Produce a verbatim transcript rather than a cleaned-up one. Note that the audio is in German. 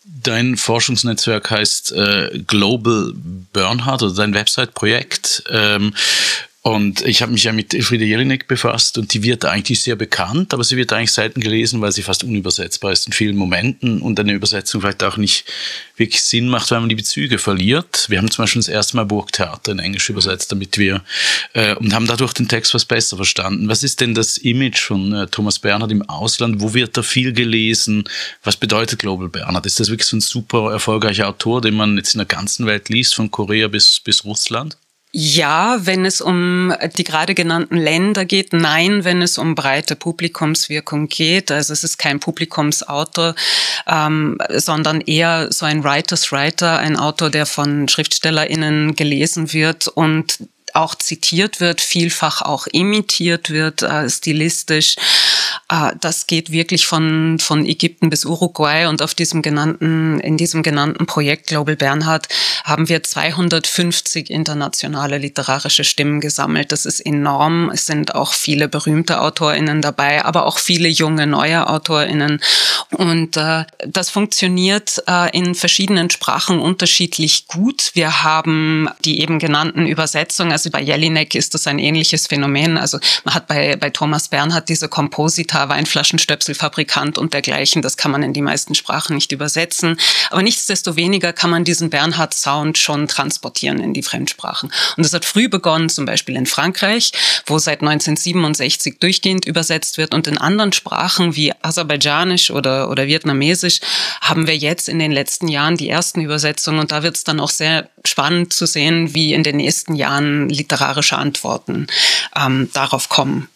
Dein Forschungsnetzwerk heißt äh, Global Bernhard, oder dein Website-Projekt. Ähm, und ich habe mich ja mit Elfriede Jelinek befasst und die wird eigentlich sehr bekannt, aber sie wird eigentlich selten gelesen, weil sie fast unübersetzbar ist in vielen Momenten und eine Übersetzung vielleicht auch nicht wirklich Sinn macht, weil man die Bezüge verliert. Wir haben zum Beispiel das erste Mal Burgtheater in Englisch übersetzt, damit wir äh, und haben dadurch den Text was besser verstanden. Was ist denn das Image von äh, Thomas Bernhard im Ausland? Wo wird da viel gelesen? Was bedeutet Global Bernhard? Ist das wirklich so ein super erfolgreicher Autor, den man jetzt in der ganzen Welt liest, von Korea bis, bis Russland? Ja, wenn es um die gerade genannten Länder geht, nein, wenn es um breite Publikumswirkung geht. Also es ist kein Publikumsautor, ähm, sondern eher so ein Writers Writer, ein Autor, der von SchriftstellerInnen gelesen wird und auch zitiert wird, vielfach auch imitiert wird, äh, stilistisch. Äh, das geht wirklich von, von Ägypten bis Uruguay und auf diesem genannten, in diesem genannten Projekt Global Bernhard haben wir zweihundertfünfzig internationale literarische Stimmen gesammelt. Das ist enorm. Es sind auch viele berühmte AutorInnen dabei, aber auch viele junge, neue AutorInnen. Und äh, das funktioniert äh, in verschiedenen Sprachen unterschiedlich gut. Wir haben die eben genannten Übersetzungen. Also bei Jelinek ist das ein ähnliches Phänomen. Also man hat bei, bei Thomas Bernhard diese Komposita, Weinflaschenstöpselfabrikant und dergleichen. Das kann man in die meisten Sprachen nicht übersetzen. Aber nichtsdestoweniger kann man diesen Bernhard-Sound schon transportieren in die Fremdsprachen. Und das hat früh begonnen, zum Beispiel in Frankreich, wo seit neunzehnhundertsiebenundsechzig durchgehend übersetzt wird. Und in anderen Sprachen wie Aserbaidschanisch oder, oder Vietnamesisch haben wir jetzt in den letzten Jahren die ersten Übersetzungen. Und da wird es dann auch sehr spannend zu sehen, wie in den nächsten Jahren literarische Antworten ähm, darauf kommen.